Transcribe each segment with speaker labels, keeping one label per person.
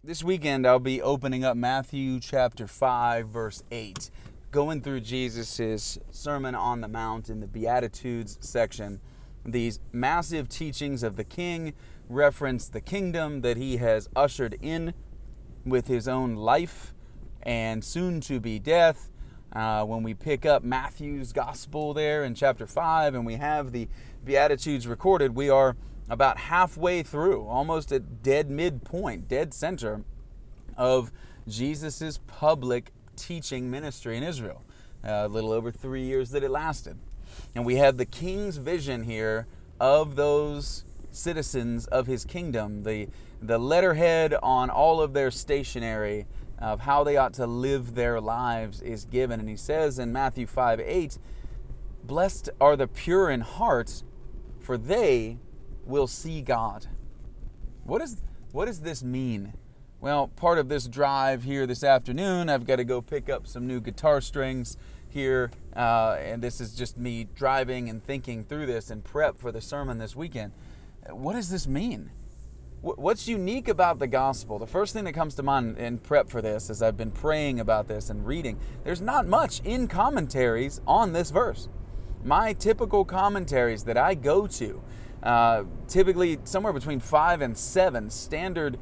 Speaker 1: This weekend I'll be opening up Matthew chapter 5, verse 8, going through Jesus' Sermon on the Mount in the Beatitudes section. These massive teachings of the King reference the kingdom that he has ushered in with his own life and soon to be death. When we pick up Matthew's gospel there in chapter 5 and we have the Beatitudes recorded, we are about halfway through, almost at dead midpoint, dead center of Jesus's public teaching ministry in Israel. A little over 3 years that it lasted. And we have the king's vision here of those citizens of his kingdom, the letterhead on all of their stationery of how they ought to live their lives is given. And he says in Matthew 5:8, "Blessed are the pure in heart, for they will see God." What does this mean? Well, part of this drive here this afternoon, I've got to go pick up some new guitar strings here, and this is just me driving and thinking through this and prep for the sermon this weekend. What does this mean? What's unique about the gospel? The first thing that comes to mind in prep for this, as I've been praying about this and reading, there's not much in commentaries on this verse. My typical commentaries that I go to, typically somewhere between 5 and 7 standard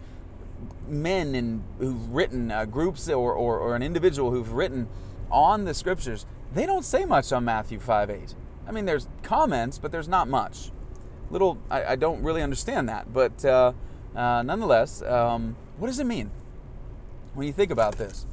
Speaker 1: men who've written groups or an individual who've written on the scriptures, they don't say much on Matthew 5:8. I mean, there's comments, but there's not much. I don't really understand that, but nonetheless, what does it mean when you think about this?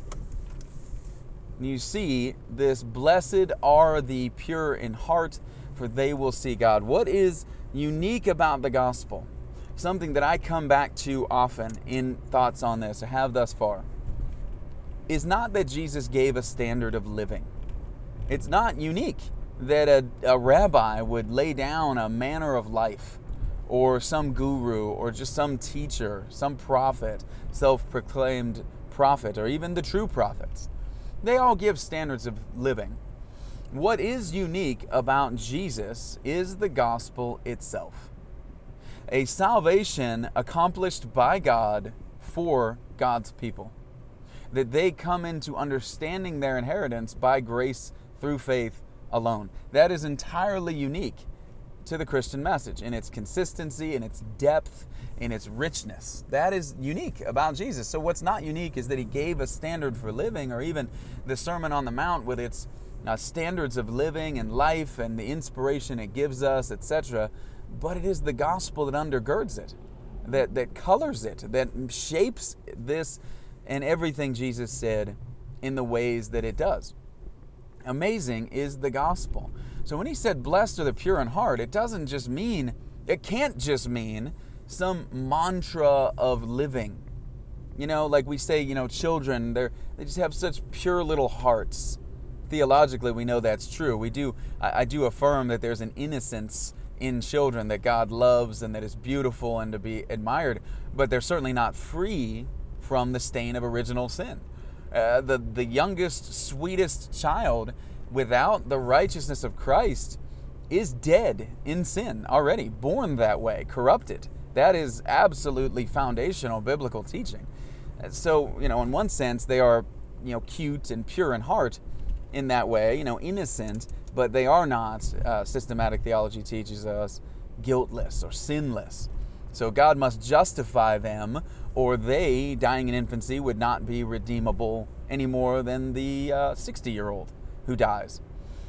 Speaker 1: You see this, "Blessed are the pure in heart, for they will see God." What is unique about the gospel? Something that I come back to often in thoughts on this, or have thus far, is not that Jesus gave a standard of living. It's not unique that a rabbi would lay down a manner of life, or some guru, or just some teacher, some prophet, self-proclaimed prophet, or even the true prophets. They all give standards of living. What is unique about Jesus is the gospel itself. A salvation accomplished by God for God's people. That they come into understanding their inheritance by grace through faith alone. That is entirely unique to the Christian message in its consistency, in its depth, in its richness. That is unique about Jesus. So what's not unique is that he gave a standard for living, or even the Sermon on the Mount with its standards of living and life and the inspiration it gives us, etc. But it is the gospel that undergirds it, that colors it, that shapes this and everything Jesus said in the ways that it does. Amazing is the gospel. So when he said, "Blessed are the pure in heart," it can't just mean some mantra of living. Like we say, children, they just have such pure little hearts. Theologically, we know that's true. I do affirm that there's an innocence in children that God loves and that is beautiful and to be admired, but they're certainly not free from the stain of original sin. The youngest, sweetest child without the righteousness of Christ is dead in sin already, born that way, corrupted. That is absolutely foundational biblical teaching. So, in one sense, they are, cute and pure in heart in that way, innocent, but they are not, systematic theology teaches us, guiltless or sinless. So God must justify them, or they, dying in infancy, would not be redeemable any more than the 60-year-old who dies.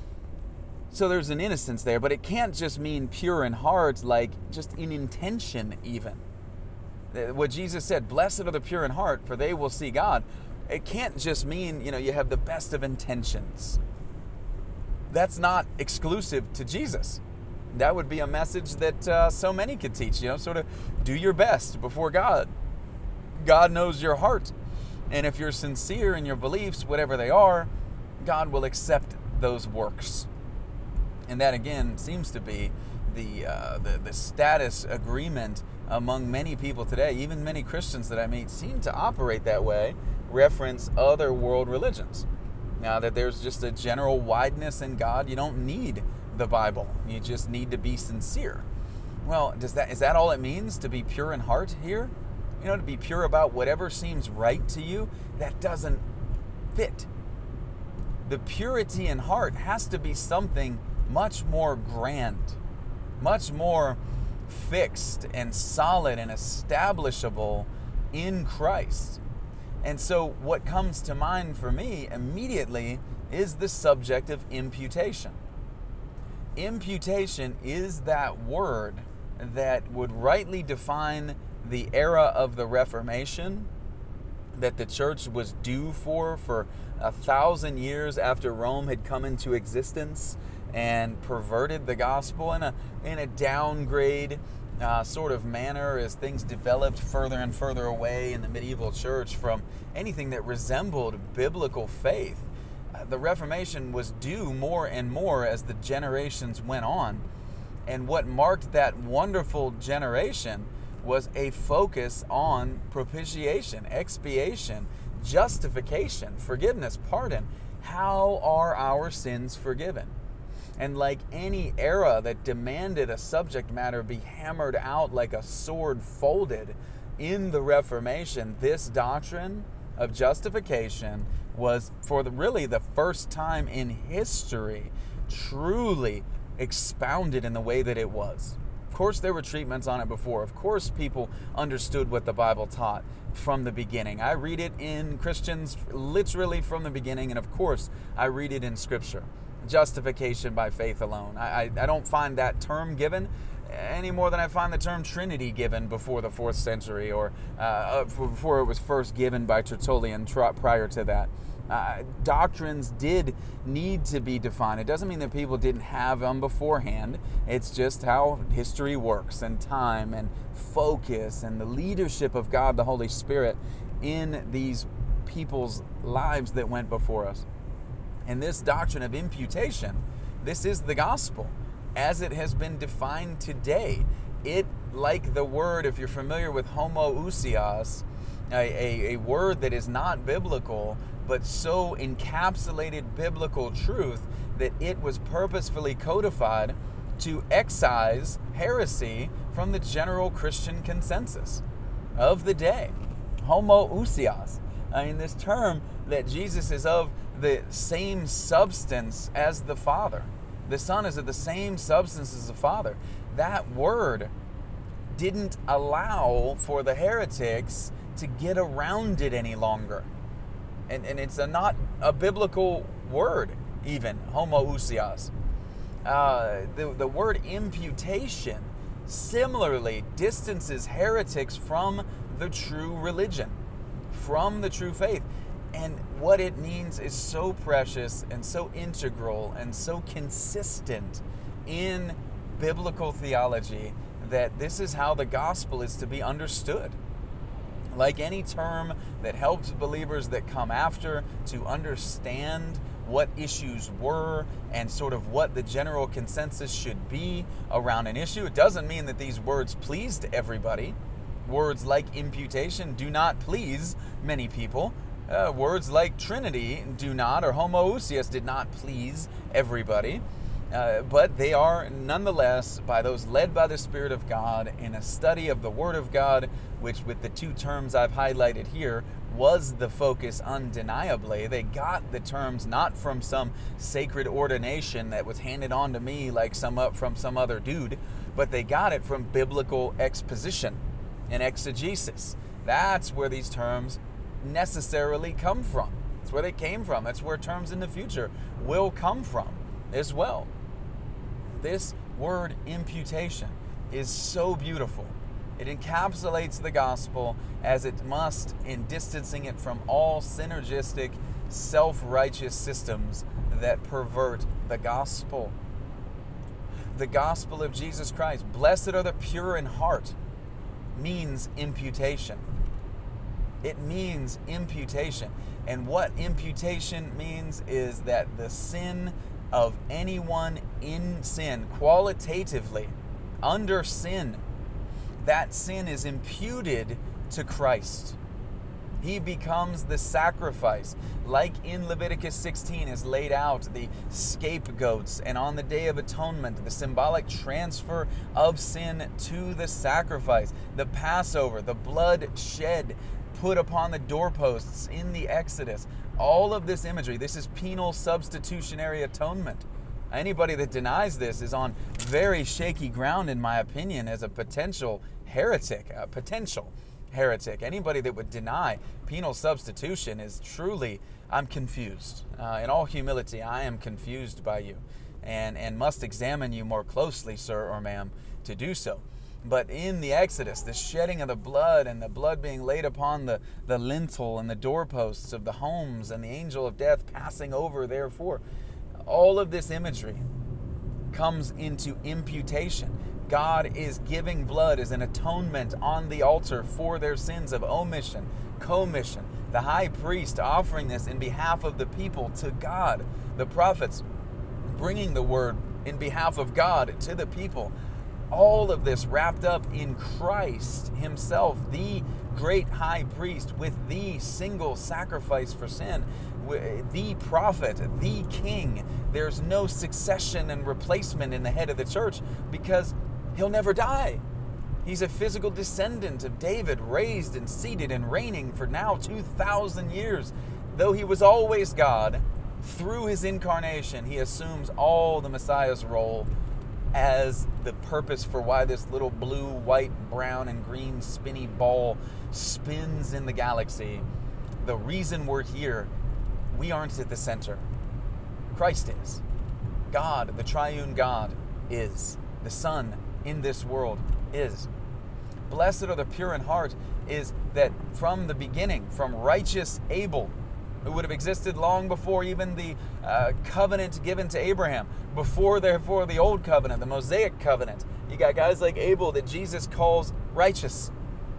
Speaker 1: So there's an innocence there, but it can't just mean pure in heart, like just in intention even. What Jesus said, "Blessed are the pure in heart, for they will see God," it can't just mean, you have the best of intentions. That's not exclusive to Jesus. That would be a message that so many could teach, sort of do your best before God. God knows your heart. And if you're sincere in your beliefs, whatever they are, God will accept those works. And that, again, seems to be the status agreement among many people today. Even many Christians that I meet seem to operate that way, reference other world religions. Now that there's just a general wideness in God, you don't need the Bible. You just need to be sincere. Well, is that all it means to be pure in heart here? to be pure about whatever seems right to you, that doesn't fit. The purity in heart has to be something much more grand, much more fixed and solid and establishable in Christ. And so what comes to mind for me immediately is the subject of imputation. Imputation is that word that would rightly define the era of the Reformation that the church was due for 1,000 years after Rome had come into existence and perverted the gospel in a downgrade sort of manner as things developed further and further away in the medieval church from anything that resembled biblical faith. The Reformation was due more and more as the generations went on. And what marked that wonderful generation was a focus on propitiation, expiation, justification, forgiveness, pardon. How are our sins forgiven? And like any era that demanded a subject matter be hammered out like a sword folded in the Reformation, this doctrine of justification was for really the first time in history truly expounded in the way that it was. Of course, there were treatments on it before. Of course, people understood what the Bible taught from the beginning. I read it in Christians literally from the beginning, and of course, I read it in Scripture. Justification by faith alone. I don't find that term given any more than I find the term Trinity given before the 4th century or before it was first given by Tertullian prior to that. Doctrines did need to be defined. It doesn't mean that people didn't have them beforehand. It's just how history works and time and focus and the leadership of God, the Holy Spirit, in these people's lives that went before us. And this doctrine of imputation, this is the gospel as it has been defined today. It, like the word, if you're familiar with homoousios, a word that is not biblical, but so encapsulated biblical truth that it was purposefully codified to excise heresy from the general Christian consensus of the day. Homoousios. This term that Jesus is of the same substance as the Father. The Son is of the same substance as the Father. That word didn't allow for the heretics to get around it any longer. And it's not a biblical word, even, homoousios. The word imputation similarly distances heretics from the true religion, from the true faith. And what it means is so precious and so integral and so consistent in biblical theology that this is how the gospel is to be understood. Like any term that helps believers that come after to understand what issues were and sort of what the general consensus should be around an issue, it doesn't mean that these words pleased everybody. Words like imputation do not please many people. Words like Trinity do not, or homoousios did not please everybody. But they are nonetheless, by those led by the Spirit of God in a study of the Word of God, which with the two terms I've highlighted here was the focus undeniably. They got the terms not from some sacred ordination that was handed on to me like from some other dude, but they got it from biblical exposition and exegesis. That's where these terms necessarily come from. That's where they came from. That's where terms in the future will come from as well. This word imputation is so beautiful. It encapsulates the gospel as it must in distancing it from all synergistic, self-righteous systems that pervert the gospel. The gospel of Jesus Christ, blessed are the pure in heart, means imputation. It means imputation. And what imputation means is that the sin of anyone in sin, qualitatively, under sin, that sin is imputed to Christ. He becomes the sacrifice. Like in Leviticus 16 is laid out, the scapegoats, and on the Day of Atonement, the symbolic transfer of sin to the sacrifice. The Passover, the blood shed, put upon the doorposts in the Exodus. All of this imagery, this is penal substitutionary atonement. Anybody that denies this is on very shaky ground, in my opinion, as a potential heretic. Anybody that would deny penal substitution is truly, I'm confused. In all humility, I am confused by you and must examine you more closely, sir or ma'am, to do so. But in the Exodus, the shedding of the blood and the blood being laid upon the lintel and the doorposts of the homes and the angel of death passing over, therefore, all of this imagery comes into imputation. God is giving blood as an atonement on the altar for their sins of omission, commission. The high priest offering this in behalf of the people to God. The prophets bringing the word in behalf of God to the people. All of this wrapped up in Christ himself, the great high priest with the single sacrifice for sin, the prophet, the king. There's no succession and replacement in the head of the church because he'll never die. He's a physical descendant of David, raised and seated and reigning for now 2,000 years. Though he was always God, through his incarnation, he assumes all the Messiah's role as the purpose for why this little blue, white, brown, and green spinny ball spins in the galaxy. The reason we're here, we aren't at the center. Christ is. God, the triune God, is. The Son in this world is. Blessed are the pure in heart is that from the beginning, from righteous Abel, who would have existed long before even the covenant given to Abraham, before therefore the old covenant, the Mosaic covenant. You got guys like Abel that Jesus calls righteous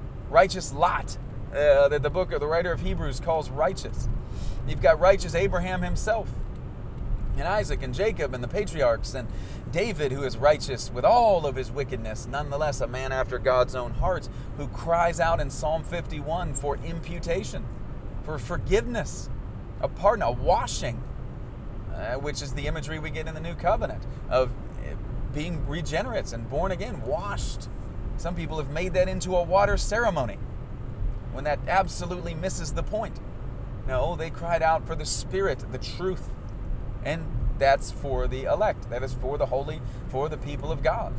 Speaker 1: Lot, that the writer of Hebrews calls righteous. You've got righteous Abraham himself, and Isaac and Jacob and the patriarchs, and David, who is righteous with all of his wickedness, nonetheless a man after God's own heart, who cries out in Psalm 51 for imputation, for forgiveness, a pardon, a washing, which is the imagery we get in the new covenant of being regenerates and born again, washed. Some people have made that into a water ceremony when that absolutely misses the point. No, they cried out for the Spirit, the truth, and that's for the elect. That is for the holy, for the people of God.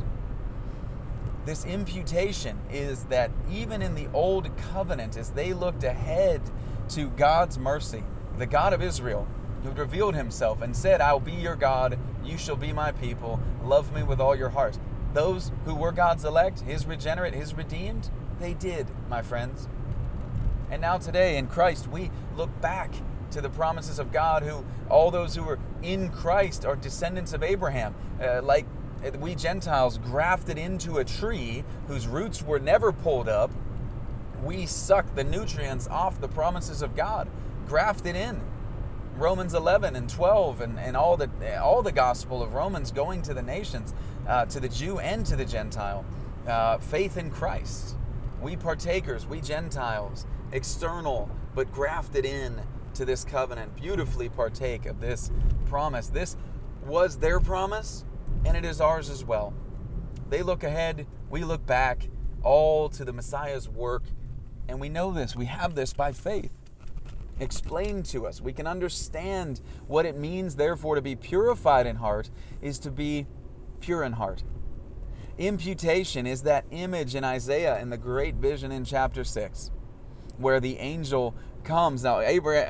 Speaker 1: This imputation is that even in the old covenant, as they looked ahead to God's mercy, the God of Israel, who revealed himself and said, I'll be your God, you shall be my people, love me with all your heart. Those who were God's elect, his regenerate, his redeemed, they did, my friends. And now today in Christ, we look back to the promises of God, who all those who are in Christ are descendants of Abraham, like we Gentiles grafted into a tree whose roots were never pulled up. We suck the nutrients off the promises of God, grafted in. Romans 11 and 12 and all the gospel of Romans going to the nations, to the Jew and to the Gentile. Faith in Christ. We partakers, we Gentiles, external but grafted in to this covenant, beautifully partake of this promise. This was their promise, and it is ours as well. They look ahead, we look back, all to the Messiah's work, and we know this, we have this by faith explained to us. We can understand what it means, therefore, to be purified in heart is to be pure in heart. Imputation is that image in Isaiah in the great vision in chapter 6, where the angel comes. Now,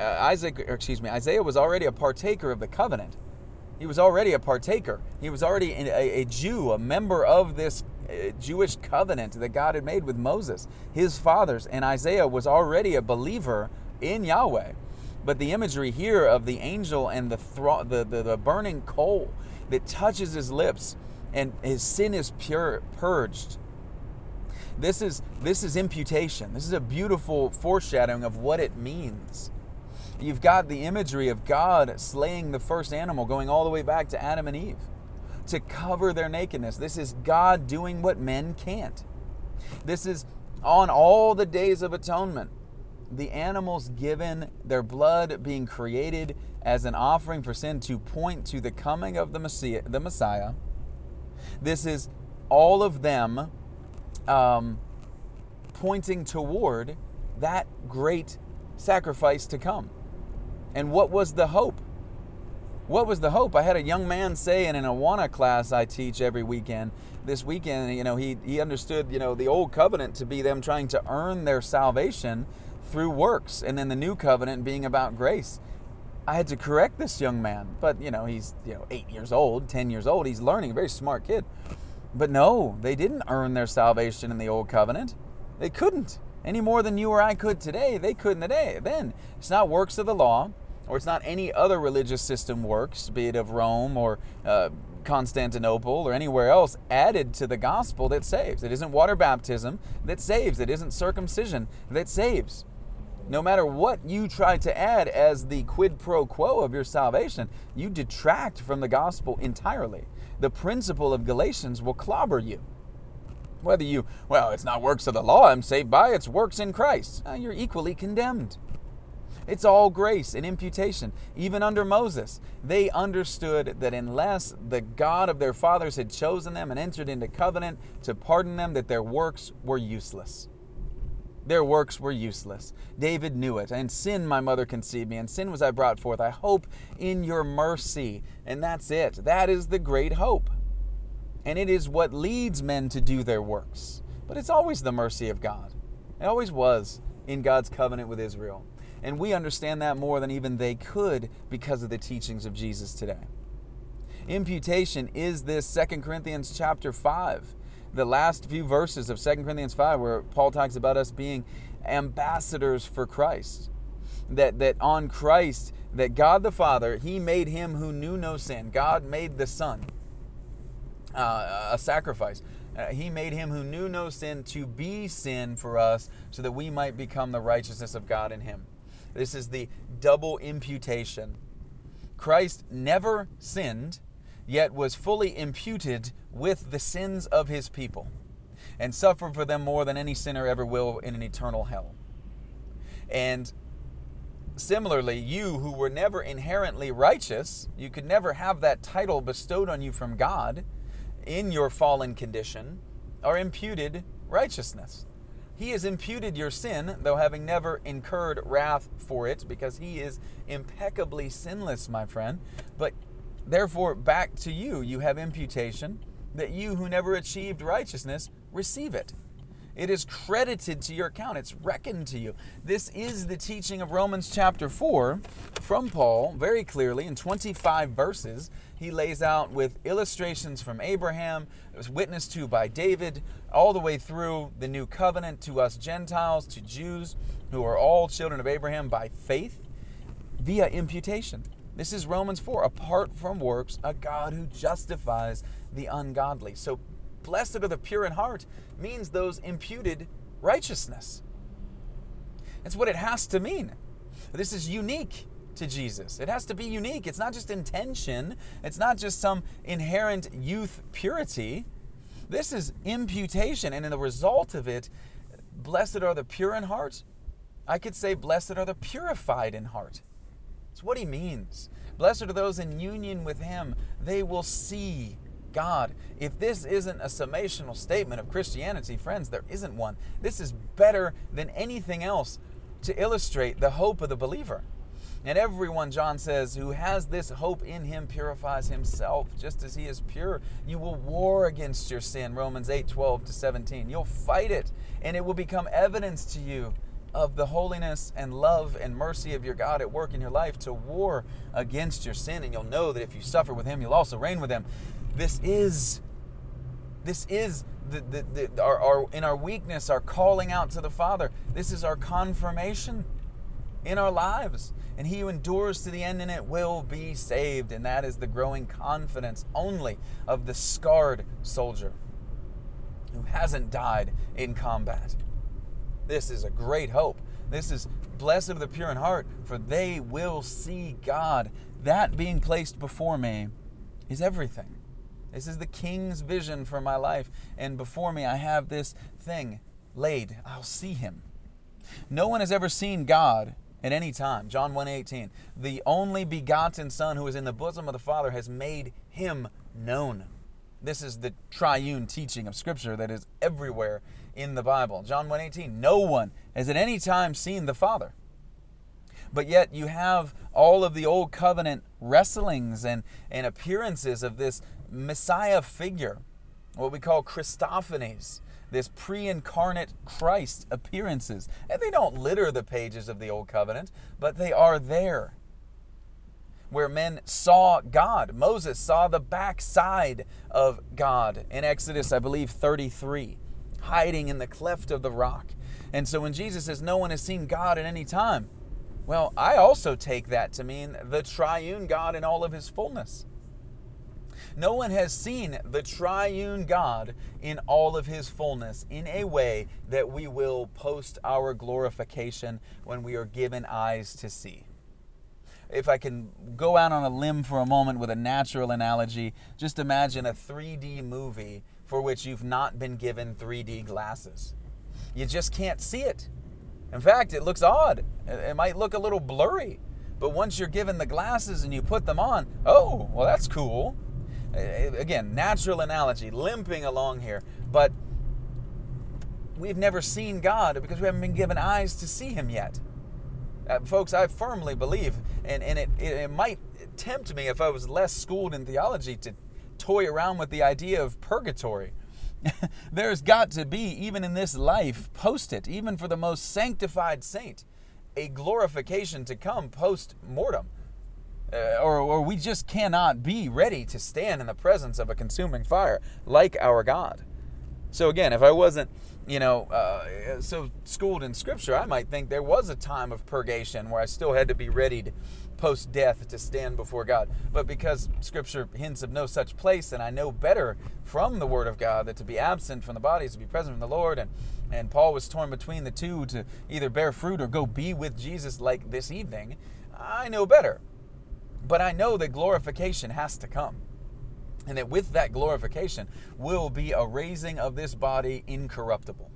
Speaker 1: Isaiah was already a partaker of the covenant. He was already a partaker. He was already a Jew, a member of this Jewish covenant that God had made with Moses, his fathers, and Isaiah was already a believer in Yahweh. But the imagery here of the angel and the burning coal that touches his lips and his sin is purged. This is imputation. This is a beautiful foreshadowing of what it means. You've got the imagery of God slaying the first animal, going all the way back to Adam and Eve, to cover their nakedness. This is God doing what men can't. This is on all the days of atonement. the animals given, their blood being created as an offering for sin to point to the coming of the Messiah. This is all of them pointing toward that great sacrifice to come. And what was the hope? What was the hope? I had a young man say in an Awana class I teach every weekend. This weekend, he understood, the old covenant to be them trying to earn their salvation through works, and then the new covenant being about grace. I had to correct this young man, but he's 8 years old, 10 years old. He's learning, a very smart kid. But no, they didn't earn their salvation in the old covenant. They couldn't, any more than you or I could today. They couldn't today. Then it's not works of the law, or it's not any other religious system works, be it of Rome or Constantinople or anywhere else, added to the gospel that saves. It isn't water baptism that saves. It isn't circumcision that saves. No matter what you try to add as the quid pro quo of your salvation, you detract from the gospel entirely. The principle of Galatians will clobber you. Whether it's not works of the law I'm saved by, it's works in Christ. You're equally condemned. It's all grace and imputation. Even under Moses, they understood that unless the God of their fathers had chosen them and entered into covenant to pardon them, that their works were useless. Their works were useless. David knew it. "In sin my mother conceived me, and sin was I brought forth. I hope in your mercy." And that's it. That is the great hope. And it is what leads men to do their works. But it's always the mercy of God. It always was in God's covenant with Israel. And we understand that more than even they could because of the teachings of Jesus today. Imputation is this 2 Corinthians chapter 5. The last few verses of 2 Corinthians 5, where Paul talks about us being ambassadors for Christ. That on Christ, that God the Father, He made Him who knew no sin. God made the Son a sacrifice. He made Him who knew no sin to be sin for us, so that we might become the righteousness of God in Him. This is the double imputation. Christ never sinned, yet was fully imputed with the sins of His people, and suffered for them more than any sinner ever will in an eternal hell. And similarly, you who were never inherently righteous, you could never have that title bestowed on you from God in your fallen condition, are imputed righteousness. He has imputed your sin, though having never incurred wrath for it, because He is impeccably sinless, my friend. But therefore, back to you, you have imputation, that you who never achieved righteousness receive it. It is credited to your account. It's reckoned to you. This is the teaching of Romans chapter 4 from Paul, very clearly in 25 verses. He lays out with illustrations from Abraham, it was witnessed to by David, all the way through the new covenant to us Gentiles, to Jews, who are all children of Abraham by faith, via imputation. This is Romans 4. Apart from works, a God who justifies the ungodly. So blessed are the pure in heart means those imputed righteousness. That's what it has to mean. This is unique to Jesus. It has to be unique. It's not just intention. It's not just some inherent youth purity. This is imputation, and in the result of it, blessed are the pure in heart. I could say blessed are the purified in heart. It's what he means. Blessed are those in union with Him. They will see God. If this isn't a summational statement of Christianity, friends, there isn't one. This is better than anything else to illustrate the hope of the believer. And everyone, John says, who has this hope in Him purifies himself just as He is pure. You will war against your sin, Romans 8:12-17. You'll fight it, and it will become evidence to you of the holiness and love and mercy of your God at work in your life to war against your sin. And you'll know that if you suffer with Him, you'll also reign with Him. This is our in our weakness, our calling out to the Father. This is our confirmation in our lives. And he who endures to the end in it will be saved. And that is the growing confidence only of the scarred soldier who hasn't died in combat. This is a great hope. This is blessed are the pure in heart, for they will see God. That being placed before me is everything. This is the King's vision for my life. And before me I have this thing laid. I'll see him. No one has ever seen God at any time. John 1:18. The only begotten Son who is in the bosom of the Father has made him known. This is the triune teaching of Scripture that is everywhere in the Bible. John 1:18. No one has at any time seen the Father. But yet you have all of the Old Covenant wrestlings and appearances of this Messiah figure, what we call Christophanies, this pre-incarnate Christ appearances. And they don't litter the pages of the Old Covenant, but they are there, where men saw God. Moses saw the backside of God in Exodus, I believe, 33, hiding in the cleft of the rock. And so when Jesus says no one has seen God at any time, well, I also take that to mean the triune God in all of his fullness. No one has seen the triune God in all of his fullness in a way that we will post our glorification when we are given eyes to see. If I can go out on a limb for a moment with a natural analogy, just imagine a 3D movie for which you've not been given 3D glasses. You just can't see it. In fact, it looks odd. It might look a little blurry. But once you're given the glasses and you put them on, oh, well, that's cool. Again, natural analogy, limping along here. But we've never seen God because we haven't been given eyes to see him yet. Folks, I firmly believe, and it might tempt me if I was less schooled in theology to toy around with the idea of purgatory. There's got to be, even in this life, post it, even for the most sanctified saint, a glorification to come post-mortem. Or we just cannot be ready to stand in the presence of a consuming fire like our God. So again, if I wasn't, so schooled in Scripture, I might think there was a time of purgation where I still had to be readied post-death to stand before God. But because Scripture hints of no such place, and I know better from the Word of God that to be absent from the body is to be present from the Lord, and Paul was torn between the two to either bear fruit or go be with Jesus like this evening, I know better. But I know that glorification has to come. And that with that glorification will be a raising of this body incorruptible.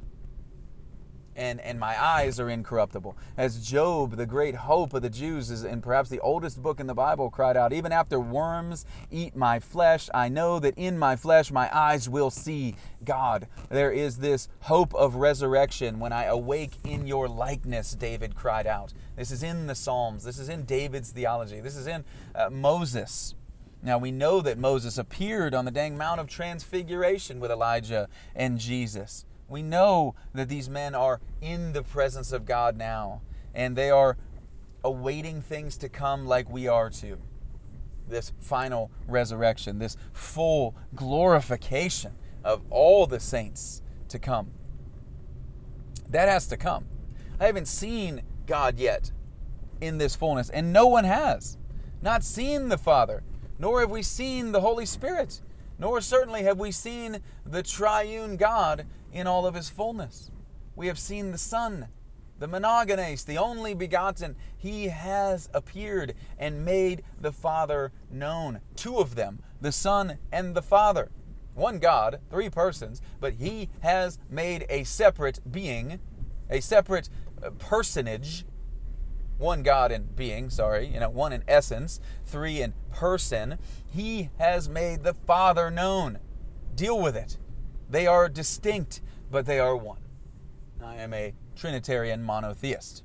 Speaker 1: And my eyes are incorruptible. As Job, the great hope of the Jews, is in perhaps the oldest book in the Bible, cried out, even after worms eat my flesh, I know that in my flesh my eyes will see God. There is this hope of resurrection. When I awake in your likeness, David cried out. This is in the Psalms. This is in David's theology. This is in Moses. Now we know that Moses appeared on the dang Mount of Transfiguration with Elijah and Jesus. We know that these men are in the presence of God now, and they are awaiting things to come like we are too. This final resurrection, this full glorification of all the saints to come. That has to come. I haven't seen God yet in this fullness, and no one has. Not seen the Father, nor have we seen the Holy Spirit, nor certainly have we seen the triune God in all of his fullness. We have seen the Son, the monogenes, the only begotten. He has appeared and made the Father known. Two of them, the Son and the Father. One God, three persons, but he has made a separate being, a separate personage. One God in being, one in essence, three in person. He has made the Father known. Deal with it. They are distinct, but they are one. I am a Trinitarian monotheist.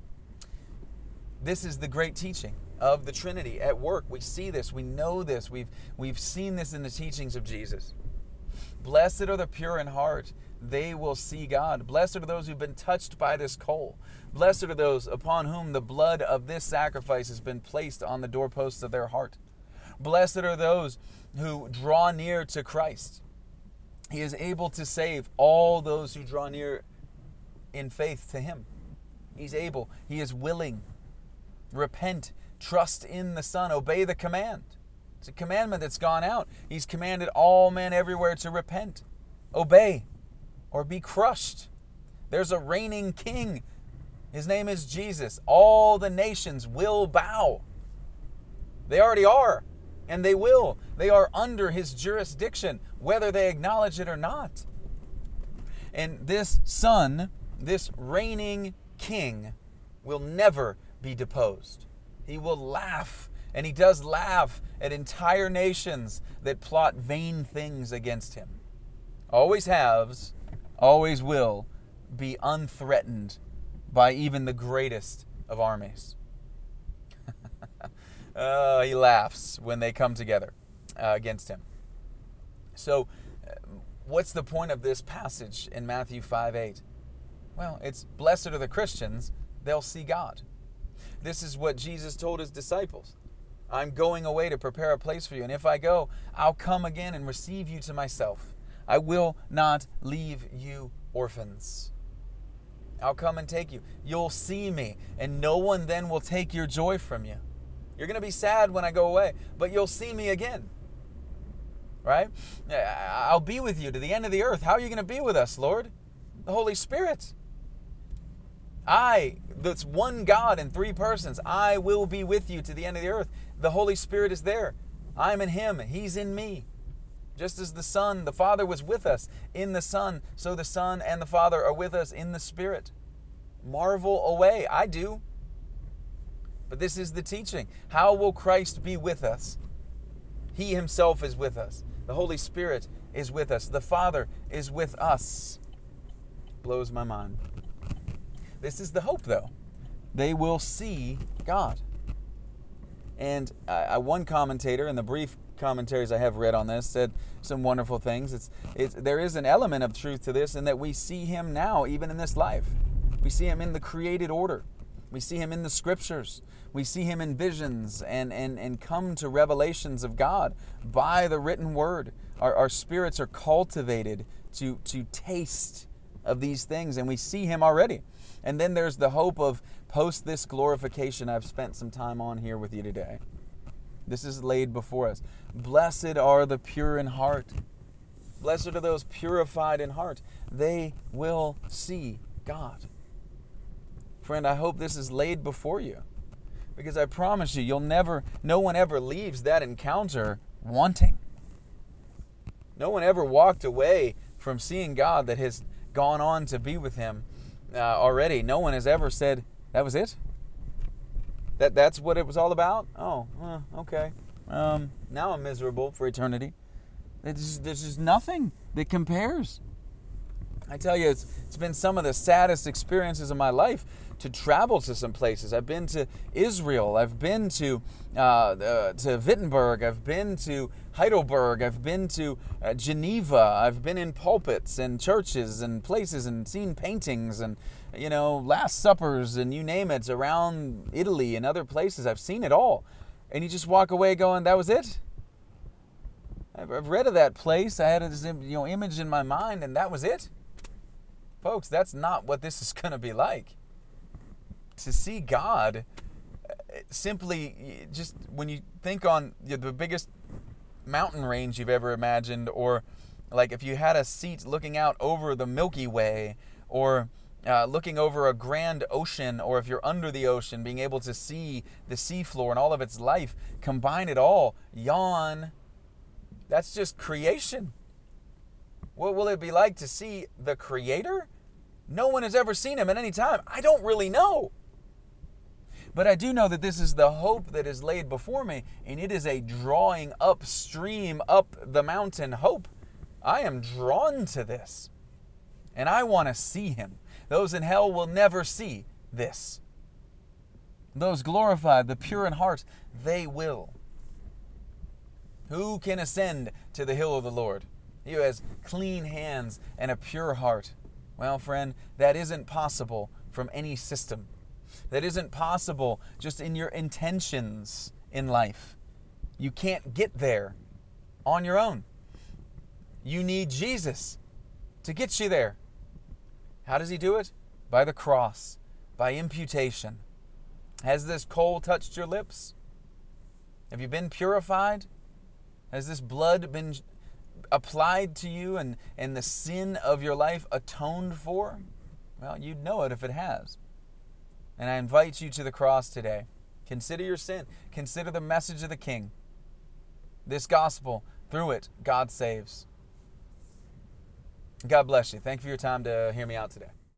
Speaker 1: This is the great teaching of the Trinity at work. We see this, we know this, we've seen this in the teachings of Jesus. Blessed are the pure in heart, they will see God. Blessed are those who've been touched by this coal. Blessed are those upon whom the blood of this sacrifice has been placed on the doorposts of their heart. Blessed are those who draw near to Christ. He is able to save all those who draw near in faith to him. He's able. He is willing. Repent. Trust in the Son. Obey the command. It's a commandment that's gone out. He's commanded all men everywhere to repent. Obey or be crushed. There's a reigning king. His name is Jesus. All the nations will bow. They already are. And they will. They are under his jurisdiction, whether they acknowledge it or not. And this Son, this reigning king will never be deposed. He will laugh, and he does laugh at entire nations that plot vain things against him. Always has, always will be unthreatened by even the greatest of armies. He laughs when they come together against him. So, what's the point of this passage in Matthew 5:8? Well, it's blessed are the Christians, they'll see God. This is what Jesus told his disciples. I'm going away to prepare a place for you, and if I go, I'll come again and receive you to myself. I will not leave you orphans. I'll come and take you. You'll see me, and no one then will take your joy from you. You're going to be sad when I go away, but you'll see me again. Right? I'll be with you to the end of the earth. How are you going to be with us, Lord? The Holy Spirit. That's one God in three persons. I will be with you to the end of the earth. The Holy Spirit is there. I'm in him. He's in me. Just as the Son, the Father was with us in the Son, so the Son and the Father are with us in the Spirit. Marvel away. I do. But this is the teaching. How will Christ be with us? He himself is with us. The Holy Spirit is with us. The Father is with us. Blows my mind. This is the hope, though. They will see God. And one commentator, in the brief commentaries I have read on this, said some wonderful things. There is an element of truth to this in that we see him now, even in this life. We see him in the created order. We see him in the scriptures. We see him in visions and come to revelations of God by the written word. Our spirits are cultivated to taste of these things, and we see him already. And then there's the hope of post this glorification I've spent some time on here with you today. This is laid before us. Blessed are the pure in heart. Blessed are those purified in heart. They will see God. Friend, I hope this is laid before you, because I promise you, no one ever leaves that encounter wanting. No one ever walked away from seeing God that has gone on to be with him already. No one has ever said, that was it? That's what it was all about? Oh, okay. Now I'm miserable for eternity. There's just nothing that compares. I tell you, it's been some of the saddest experiences of my life to travel to some places. I've been to Israel. I've been to Wittenberg. I've been to Heidelberg. I've been to Geneva. I've been in pulpits and churches and places and seen paintings and, Last Suppers and you name it around Italy and other places. I've seen it all. And you just walk away going, that was it? I've read of that place. I had this image in my mind, and that was it? Folks, that's not what this is going to be like. To see God, simply just when you think on the biggest mountain range you've ever imagined, or like if you had a seat looking out over the Milky Way, or looking over a grand ocean, or if you're under the ocean, being able to see the seafloor and all of its life, combine it all, yawn, that's just creation. What will it be like to see the Creator? No one has ever seen him at any time. I don't really know. But I do know that this is the hope that is laid before me, and it is a drawing upstream, up the mountain hope. I am drawn to this, and I want to see him. Those in hell will never see this. Those glorified, the pure in heart, they will. Who can ascend to the hill of the Lord? He who has clean hands and a pure heart. Well, friend, that isn't possible from any system. That isn't possible just in your intentions in life. You can't get there on your own. You need Jesus to get you there. How does he do it? By the cross, by imputation. Has this coal touched your lips? Have you been purified? Has this blood been applied to you and the sin of your life atoned for? Well, you'd know it if it has. And I invite you to the cross today. Consider your sin. Consider the message of the King. This gospel, through it, God saves. God bless you. Thank you for your time to hear me out today.